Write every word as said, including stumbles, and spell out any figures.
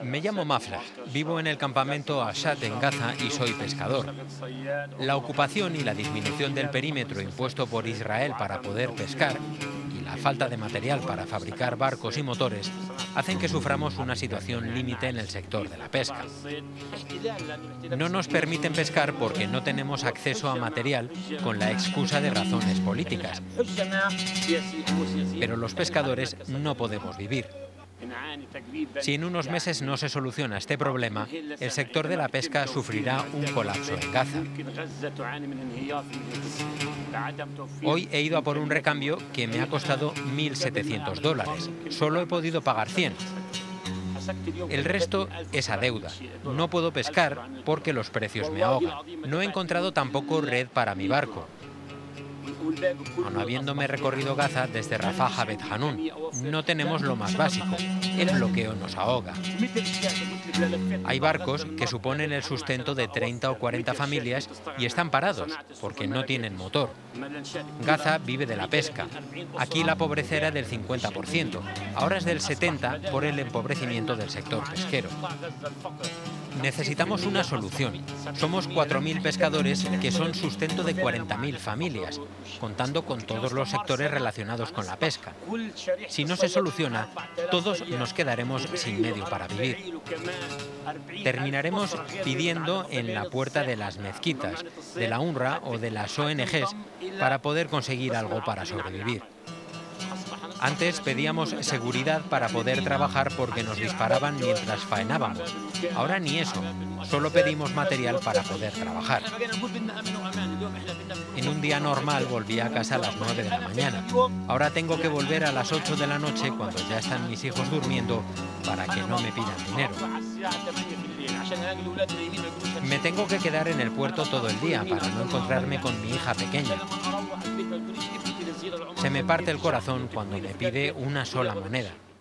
Me llamo Mafra, vivo en el campamento Ashad en Gaza y soy pescador. La ocupación y la disminución del perímetro impuesto por Israel para poder pescar y la falta de material para fabricar barcos y motores hacen que suframos una situación límite en el sector de la pesca. No nos permiten pescar porque no tenemos acceso a material con la excusa de razones políticas. Pero los pescadores no podemos vivir. Si en unos meses no se soluciona este problema, el sector de la pesca sufrirá un colapso en Gaza. Hoy he ido a por un recambio que me ha costado mil setecientos dólares. Solo he podido pagar cien. El resto es a deuda. No puedo pescar porque los precios me ahogan. No he encontrado tampoco red para mi barco. Aun habiéndome recorrido Gaza desde Rafah a Bet Hanun, no tenemos lo más básico. El bloqueo nos ahoga. Hay barcos que suponen el sustento de treinta o cuarenta familias y están parados porque no tienen motor. Gaza vive de la pesca. Aquí la pobreza era del cincuenta por ciento. Ahora es del setenta por ciento por el empobrecimiento del sector pesquero. Necesitamos una solución. Somos cuatro mil pescadores que son sustento de cuarenta mil familias, contando con todos los sectores relacionados con la pesca. Si no se soluciona, todos nos quedaremos sin medio para vivir. Terminaremos pidiendo en la puerta de las mezquitas, de la UNRWA o de las O N Ges para poder conseguir algo para sobrevivir. Antes pedíamos seguridad para poder trabajar porque nos disparaban mientras faenábamos. Ahora ni eso, solo pedimos material para poder trabajar. En un día normal volví a casa a las nueve de la mañana. Ahora tengo que volver a las ocho de la noche cuando ya están mis hijos durmiendo para que no me pidan dinero. Me tengo que quedar en el puerto todo el día para no encontrarme con mi hija pequeña. Se me parte el corazón cuando me pide una sola moneda.